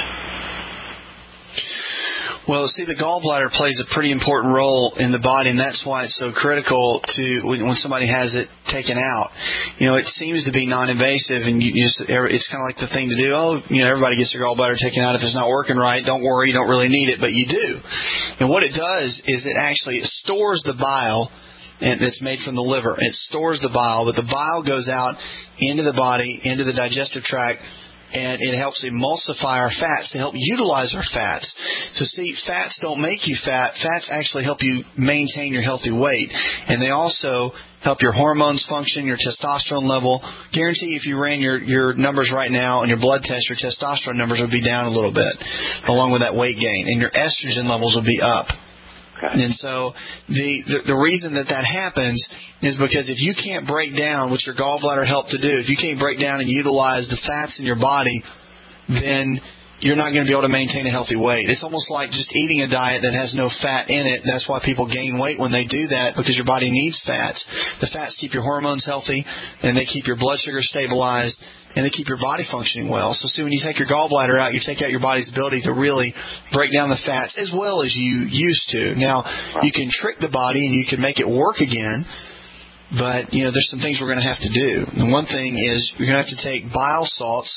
Well, see, the gallbladder plays a pretty important role in the body, and that's why it's so critical to when, when somebody has it taken out. You know, it seems to be non-invasive, and you just it's kind of like the thing to do. Oh, you know, everybody gets their gallbladder taken out if it's not working right. Don't worry, you don't really need it, but you do. And what it does is it actually it stores the bile, and it's made from the liver. It stores the bile, but the bile goes out into the body, into the digestive tract, and it helps emulsify our fats to help utilize our fats. So see, fats don't make you fat. Fats actually help you maintain your healthy weight. And they also help your hormones function, your testosterone level. Guarantee if you ran your, your numbers right now and your blood test, your testosterone numbers would be down a little bit, along with that weight gain. And your estrogen levels would be up. Okay. And so the, the the reason that that happens is because if you can't break down, which your gallbladder helped to do, if you can't break down and utilize the fats in your body, then you're not going to be able to maintain a healthy weight. It's almost like just eating a diet that has no fat in it. That's why people gain weight when they do that, because your body needs fats. The fats keep your hormones healthy, and they keep your blood sugar stabilized, and they keep your body functioning well. So see, when you take your gallbladder out, you take out your body's ability to really break down the fats as well as you used to. Now, you can trick the body and you can make it work again, but, you know, there's some things we're going to have to do. And one thing is you're going to have to take bile salts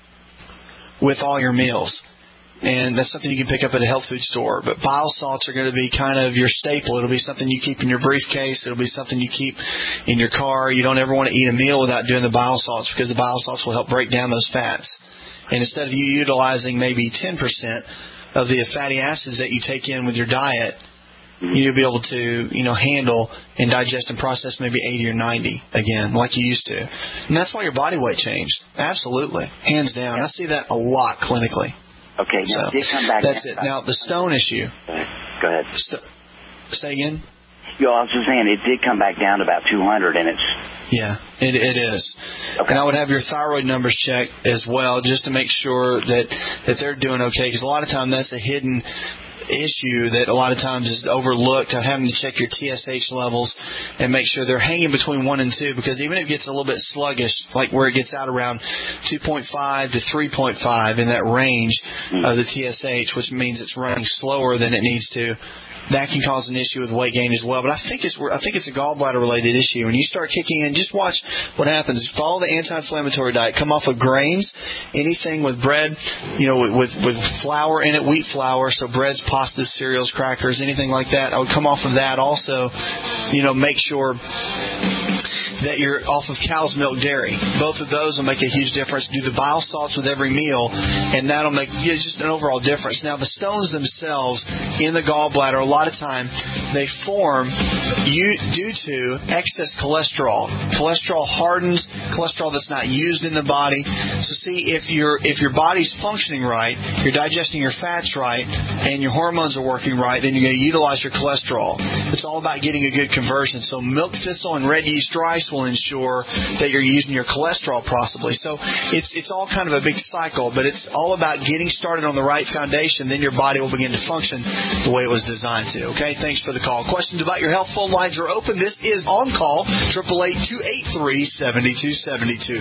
with all your meals. And that's something you can pick up at a health food store. But bile salts are going to be kind of your staple. It'll be something you keep in your briefcase. It'll be something you keep in your car. You don't ever want to eat a meal without doing the bile salts, because the bile salts will help break down those fats. And instead of you utilizing maybe ten percent of the fatty acids that you take in with your diet, you'll be able to, you know, handle and digest and process maybe eighty or ninety again, like you used to. And that's why your body weight changed. Absolutely. Hands down. I see that a lot clinically. Okay, now so, it did come back. That's it. Now, the stone issue. Go ahead. St- say again? Yo, I was just saying, it did come back down to about two hundred, and it's... Yeah, it, it is. Okay. And I would have your thyroid numbers checked as well, just to make sure that, that they're doing okay, because a lot of times that's a hidden issue that a lot of times is overlooked, of having to check your T S H levels and make sure they're hanging between one and two, because even if it gets a little bit sluggish, like where it gets out around two point five to three point five in that range of the T S H, which means it's running slower than it needs to, that can cause an issue with weight gain as well. But I think it's I think it's a gallbladder related issue. When you start kicking in, just watch what happens. Follow the anti-inflammatory diet. Come off of grains, anything with bread, you know, with with flour in it, wheat flour, so breads, pastas, cereals, crackers, anything like that. I would come off of that. Also, you know, make sure that you're off of cow's milk dairy. Both of those will make a huge difference. Do the bile salts with every meal, and that'll make yeah, just an overall difference. Now, the stones themselves in the gallbladder, a lot of time, they form due to excess cholesterol. Cholesterol hardens, cholesterol that's not used in the body. So see, if your if your body's functioning right, you're digesting your fats right, and your hormones are working right, then you're going to utilize your cholesterol. It's all about getting a good conversion. So milk thistle and red yeast rice will ensure that you're using your cholesterol properly. So it's it's all kind of a big cycle, but it's all about getting started on the right foundation. Then your body will begin to function the way it was designed to. Okay, thanks for the call. Questions about your health phone lines are open. This is On Call, eight eight eight, two eight three, seven two seven two.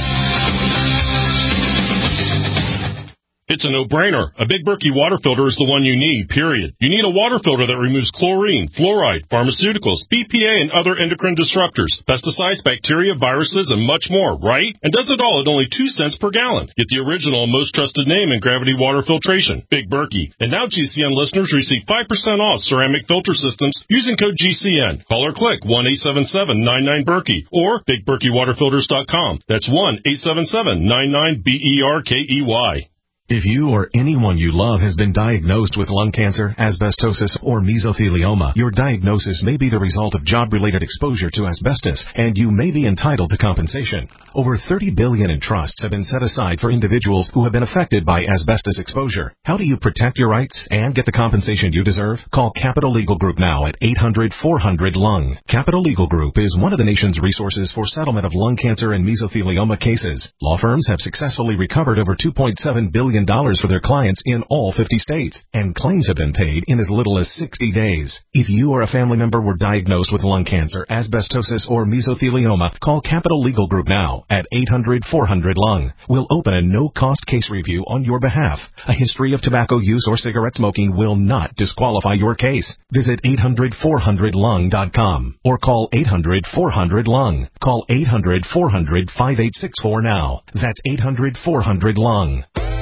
It's a no-brainer. A Big Berkey water filter is the one you need, period. You need a water filter that removes chlorine, fluoride, pharmaceuticals, B P A, and other endocrine disruptors, pesticides, bacteria, viruses, and much more, right? And does it all at only two cents per gallon. Get the original and most trusted name in gravity water filtration, Big Berkey. And now G C N listeners receive five percent off ceramic filter systems using code G C N. Call or click one eight seven seven, nine nine, Berkey or big berkey water filters dot com. That's one eight seven seven, nine nine, B E R K E Y. If you or anyone you love has been diagnosed with lung cancer, asbestosis, or mesothelioma, your diagnosis may be the result of job-related exposure to asbestos, and you may be entitled to compensation. Over thirty billion dollars in trusts have been set aside for individuals who have been affected by asbestos exposure. How do you protect your rights and get the compensation you deserve? Call Capital Legal Group now at eight hundred, four hundred, lung. Capital Legal Group is one of the nation's resources for settlement of lung cancer and mesothelioma cases. Law firms have successfully recovered over two point seven billion dollars for their clients in all fifty states, and claims have been paid in as little as sixty days. If you or a family member were diagnosed with lung cancer, asbestosis, or mesothelioma, call Capital Legal Group now at eight hundred, four hundred, lung. We'll open a no-cost case review on your behalf. A history of tobacco use or cigarette smoking will not disqualify your case. Visit eight hundred, four hundred, lung dot com or call eight hundred, four hundred, lung. Call eight hundred, four hundred, five eight six four now. That's eight hundred, four hundred, lung.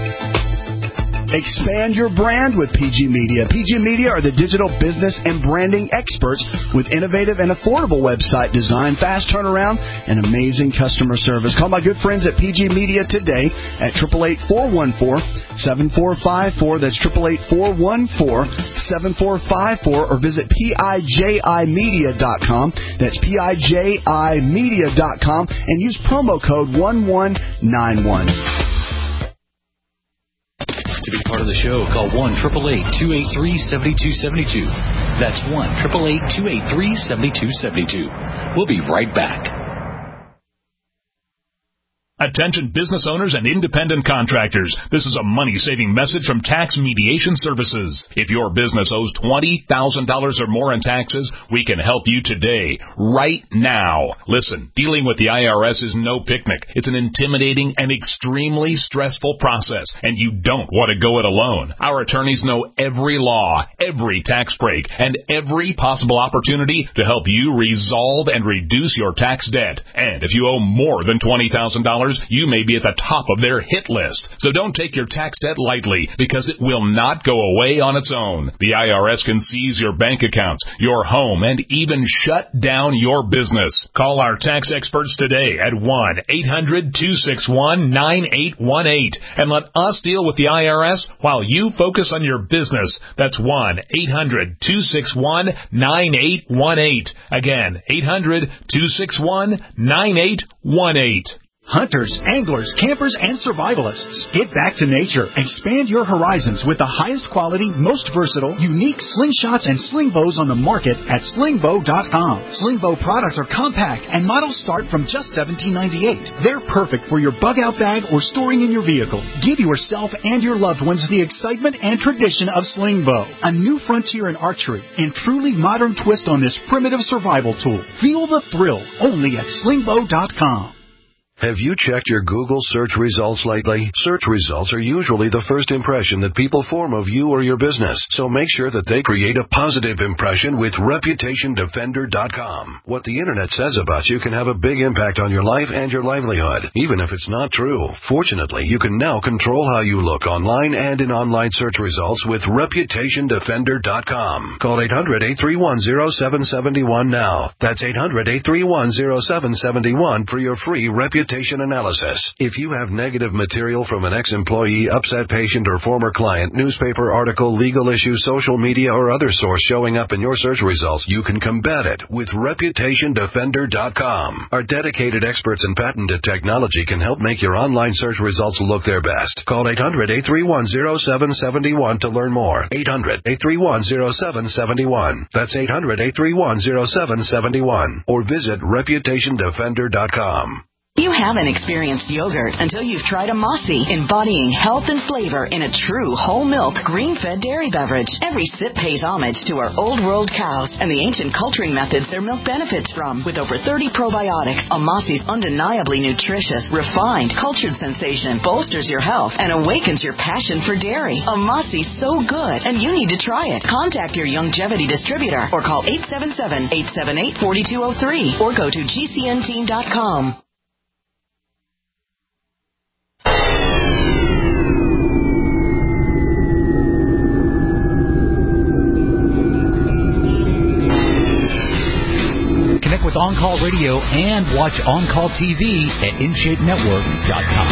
Expand your brand with P G Media. P G Media are the digital business and branding experts with innovative and affordable website design, fast turnaround, and amazing customer service. Call my good friends at P G Media today at eight eight eight, four one four, seven four five four. That's eight eight eight, four one four, seven four five four, or visit P I J I media dot com. That's P I J I media dot com and use promo code one one nine one. To be part of the show, call one eight eight eight, two eight three, seven two seven two. That's one eight eight eight, two eight three, seven two seven two. We'll be right back. Attention business owners and independent contractors. This is a money-saving message from Tax Mediation Services. If your business owes twenty thousand dollars or more in taxes, we can help you today, right now. Listen, dealing with the I R S is no picnic. It's an intimidating and extremely stressful process, and you don't want to go it alone. Our attorneys know every law, every tax break, and every possible opportunity to help you resolve and reduce your tax debt. And if you owe more than twenty thousand dollars, you may be at the top of their hit list. So don't take your tax debt lightly, because it will not go away on its own. The I R S can seize your bank accounts, your home, and even shut down your business. Call our tax experts today at one eight hundred, two six one, nine eight one eight and let us deal with the I R S while you focus on your business. That's one eight hundred, two six one, nine eight one eight. Again, eight hundred, two six one, nine eight one eight. Hunters, anglers, campers, and survivalists. Get back to nature. Expand your horizons with the highest quality, most versatile, unique slingshots and sling bows on the market at sling bow dot com. Sling bow products are compact and models start from just seventeen ninety-eight. They're perfect for your bug out bag or storing in your vehicle. Give yourself and your loved ones the excitement and tradition of sling bow, a new frontier in archery and truly modern twist on this primitive survival tool. Feel the thrill only at sling bow dot com. Have you checked your Google search results lately? Search results are usually the first impression that people form of you or your business, so make sure that they create a positive impression with Reputation Defender dot com. What the Internet says about you can have a big impact on your life and your livelihood, even if it's not true. Fortunately, you can now control how you look online and in online search results with Reputation Defender dot com. Call eight hundred, eight three one, zero seven seven one now. That's eight hundred, eight three one, zero seven seven one for your free reputation analysis. If you have negative material from an ex-employee, upset patient, or former client, newspaper article, legal issue, social media, or other source showing up in your search results, you can combat it with Reputation Defender dot com. Our dedicated experts in patented technology can help make your online search results look their best. Call eight hundred, eight three one, zero seven seven one to learn more. eight hundred, eight three one, zero seven seven one. That's eight hundred, eight three one, zero seven seven one. Or visit Reputation Defender dot com. You haven't experienced yogurt until you've tried a Mossy, embodying health and flavor in a true whole milk, green-fed dairy beverage. Every sip pays homage to our old world cows and the ancient culturing methods their milk benefits from. With over thirty probiotics, a Mossy's undeniably nutritious, refined, cultured sensation bolsters your health and awakens your passion for dairy. A Mossy's so good, and you need to try it. Contact your Youngevity distributor or call eight seven seven, eight seven eight, four two zero three or go to G C N team dot com. Connect with On Call Radio and watch On Call T V at in shape network dot com.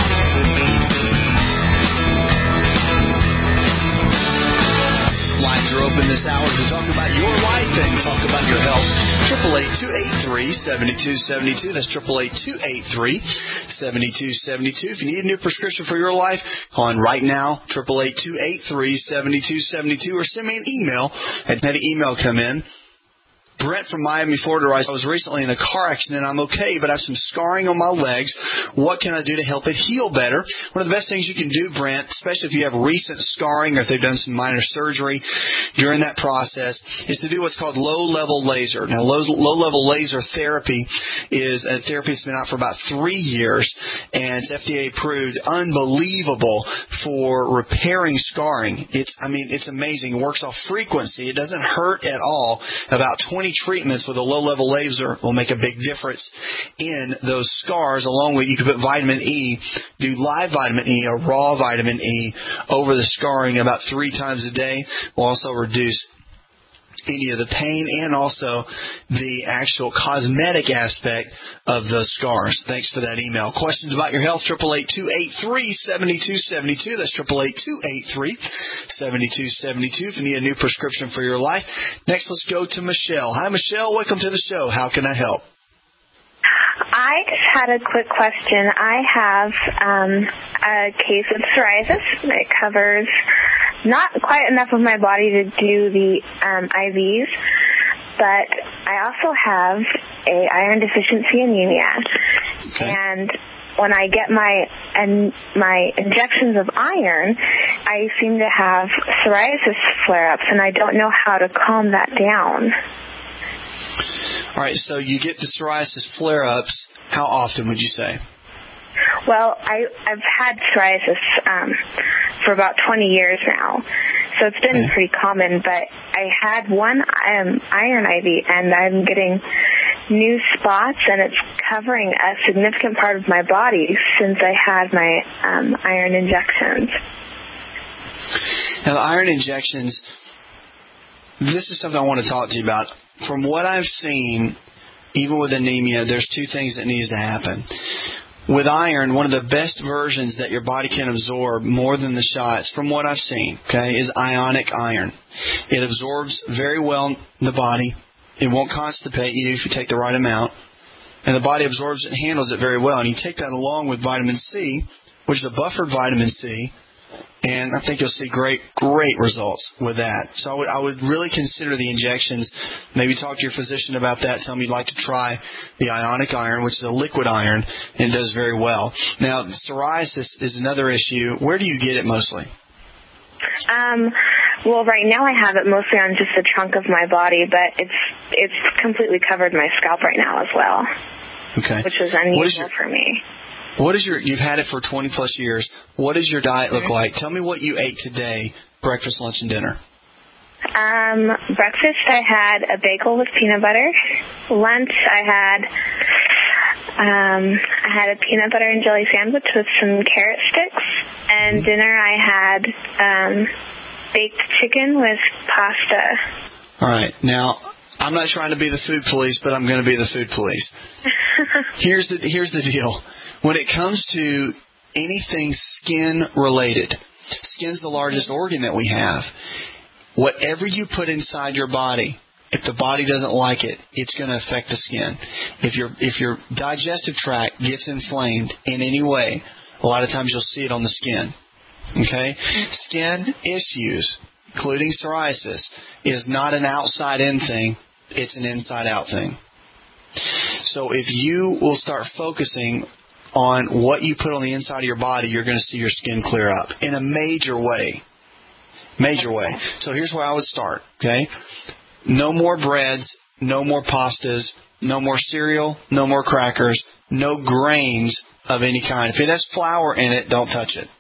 Lines are open this hour to talk about your life and talk about your health. Triple eight two eight three seven two seven two. That's triple eight two eight three seven two seven two. If you need a new prescription for your life, call in right now. Triple eight two eight three seven two seven two, or send me an email. I had an email come in. Brent from Miami, Florida writes, I was recently in a car accident. I'm okay, but I have some scarring on my legs. What can I do to help it heal better? One of the best things you can do, Brent, especially if you have recent scarring or if they've done some minor surgery during that process, is to do what's called low-level laser. Now, low, low-level laser therapy is a therapy that's been out for about three years, and it's F D A approved, unbelievable for repairing scarring. It's, I mean, it's amazing. It works off frequency. It doesn't hurt at all. About twenty treatments with a low-level laser will make a big difference in those scars. Along with, you can put vitamin E, do live vitamin E, or raw vitamin E, over the scarring about three times a day. Will also reduce any of the pain and also the actual cosmetic aspect of the scars. Thanks for that email. Questions about your health, triple eight two eight three seven two seven two. That's triple eight two eight three seven two seven two if you need a new prescription for your life. Next, let's go to Michelle. Hi, Michelle. Welcome to the show. How can I help? I just had a quick question. I have um, a case of psoriasis. It covers not quite enough of my body to do the um, I Vs, but I also have a iron deficiency anemia. Okay. And when I get my and my injections of iron, I seem to have psoriasis flare-ups, and I don't know how to calm that down. All right, so you get the psoriasis flare-ups. How often would you say? Well, I, I've had psoriasis um, for about twenty years now, so it's been pretty common, but I had one um, iron I V, and I'm getting new spots, and it's covering a significant part of my body since I had my um, iron injections. Now, the iron injections, this is something I want to talk to you about. From what I've seen, even with anemia, there's two things that needs to happen. With iron, one of the best versions that your body can absorb more than the shots, from what I've seen, okay, is ionic iron. It absorbs very well in the body. It won't constipate you if you take the right amount. And the body absorbs it and handles it very well. And you take that along with vitamin C, which is a buffered vitamin C, and I think you'll see great, great results with that. So I would, I would really consider the injections. Maybe talk to your physician about that. Tell them you'd like to try the ionic iron, which is a liquid iron, and it does very well. Now, psoriasis is another issue. Where do you get it mostly? Um, well, right now I have it mostly on just the trunk of my body, but it's it's completely covered my scalp right now as well. Okay. which was unusual what is your, for me. What is your? You've had it for twenty plus years. What does your diet look like? Tell me what you ate today, breakfast, lunch, and dinner. Um, breakfast, I had a bagel with peanut butter. Lunch, I had um, I had a peanut butter and jelly sandwich with some carrot sticks. And mm-hmm. dinner, I had um, baked chicken with pasta. All right. Now, I'm not trying to be the food police, but I'm going to be the food police. Here's the here's the deal. When it comes to anything skin related, skin's the largest organ that we have. Whatever you put inside your body, if the body doesn't like it, it's going to affect the skin. If your if your digestive tract gets inflamed in any way, a lot of times you'll see it on the skin. Okay? Skin issues, including psoriasis, is not an outside-in thing. It's an inside-out thing. So if you will start focusing on what you put on the inside of your body, you're going to see your skin clear up in a major way. Major way. So here's where I would start, okay? No more breads, no more pastas, no more cereal, no more crackers, no grains of any kind. If it has flour in it, don't touch it.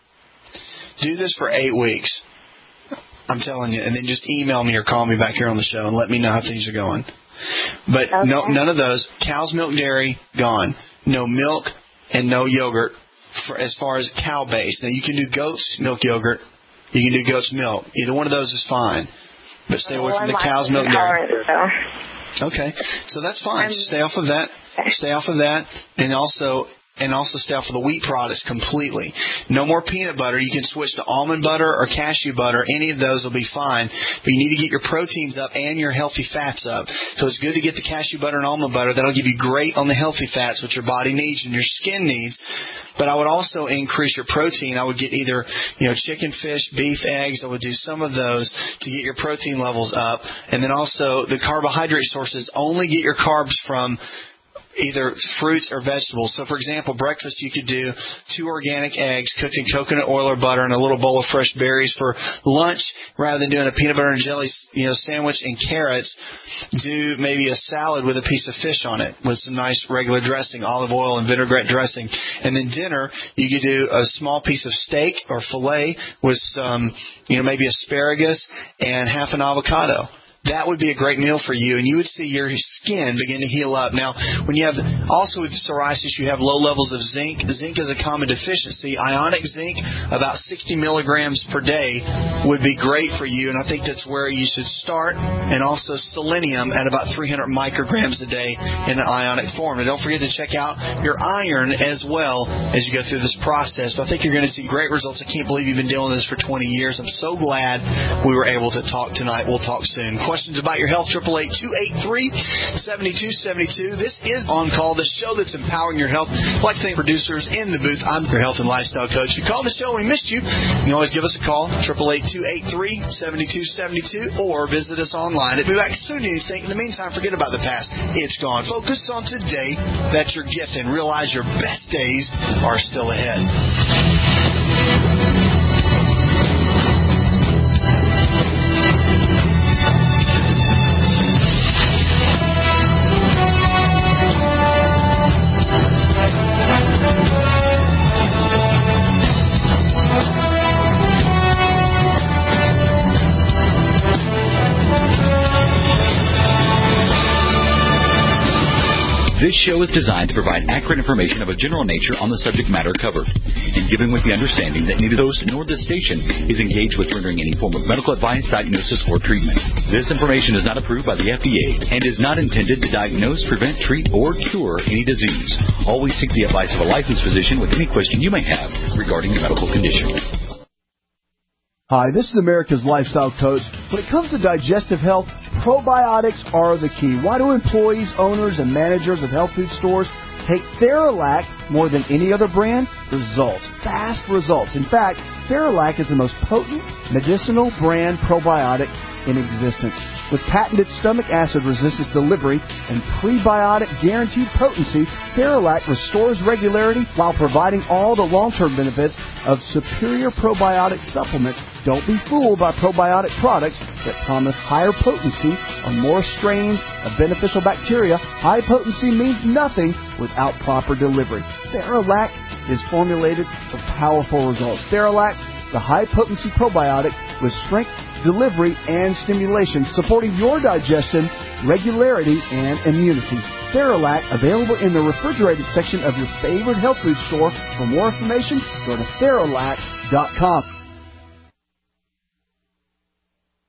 Do this for eight weeks. I'm telling you. And then just email me or call me back here on the show and let me know how things are going. But okay. no, none of those. Cow's milk dairy, gone. No milk and no yogurt for as far as cow-based. Now, you can do goat's milk yogurt. You can do goat's milk. Either one of those is fine. But stay away from the cow's milk dairy. Okay. So that's fine. Stay off of that. Stay off of that. And also... And also stay off of the wheat products completely. No more peanut butter. You can switch to almond butter or cashew butter. Any of those will be fine. But you need to get your proteins up and your healthy fats up. So it's good to get the cashew butter and almond butter. That'll give you great on the healthy fats, which your body needs and your skin needs. But I would also increase your protein. I would get either, you know, chicken, fish, beef, eggs. I would do some of those to get your protein levels up. And then also the carbohydrate sources. Only get your carbs from either fruits or vegetables. So, for example, breakfast you could do two organic eggs cooked in coconut oil or butter and a little bowl of fresh berries. For lunch, rather than doing a peanut butter and jelly, you know, sandwich and carrots, do maybe a salad with a piece of fish on it with some nice regular dressing, olive oil and vinaigrette dressing. And then dinner, you could do a small piece of steak or filet with some, you know, maybe asparagus and half an avocado. That would be a great meal for you, and you would see your skin begin to heal up. Now, when you have, also with psoriasis, you have low levels of zinc. Zinc is a common deficiency. Ionic zinc, about sixty milligrams per day, would be great for you, and I think that's where you should start. And also selenium at about three hundred micrograms a day in an ionic form. And don't forget to check out your iron as well as you go through this process. But I think you're going to see great results. I can't believe you've been dealing with this for twenty years. I'm so glad we were able to talk tonight. We'll talk soon. Questions about your health, eight eight eight, two eight three, seven two seven two. This is On Call, the show that's empowering your health. I'd like to thank producers in the booth. I'm your health and lifestyle coach. If you call the show and we missed you, you can always give us a call, eight eight eight, two eight three, seven two seven two, or visit us online. I'll be back soon. Anything. In the meantime, forget about the past. It's gone. Focus on today. That's your gift, and realize your best days are still ahead. This show is designed to provide accurate information of a general nature on the subject matter covered, and given with the understanding that neither the host nor the station is engaged with rendering any form of medical advice, diagnosis, or treatment. This information is not approved by the F D A and is not intended to diagnose, prevent, treat, or cure any disease. Always seek the advice of a licensed physician with any question you may have regarding your medical condition. Hi, this is America's Lifestyle Coach. When it comes to digestive health, probiotics are the key. Why do employees, owners, and managers of health food stores take Theralac more than any other brand? Results. Fast results. In fact, Theralac is the most potent medicinal brand probiotic in existence. With patented stomach acid resistance delivery and prebiotic guaranteed potency, Theralac restores regularity while providing all the long-term benefits of superior probiotic supplements. Don't be fooled by probiotic products that promise higher potency or more strains of beneficial bacteria. High potency means nothing without proper delivery. Theralac is formulated for powerful results. Theralac, the high-potency probiotic with strength, delivery, and stimulation, supporting your digestion, regularity, and immunity. Theralac, available in the refrigerated section of your favorite health food store. For more information, go to Theralac dot com.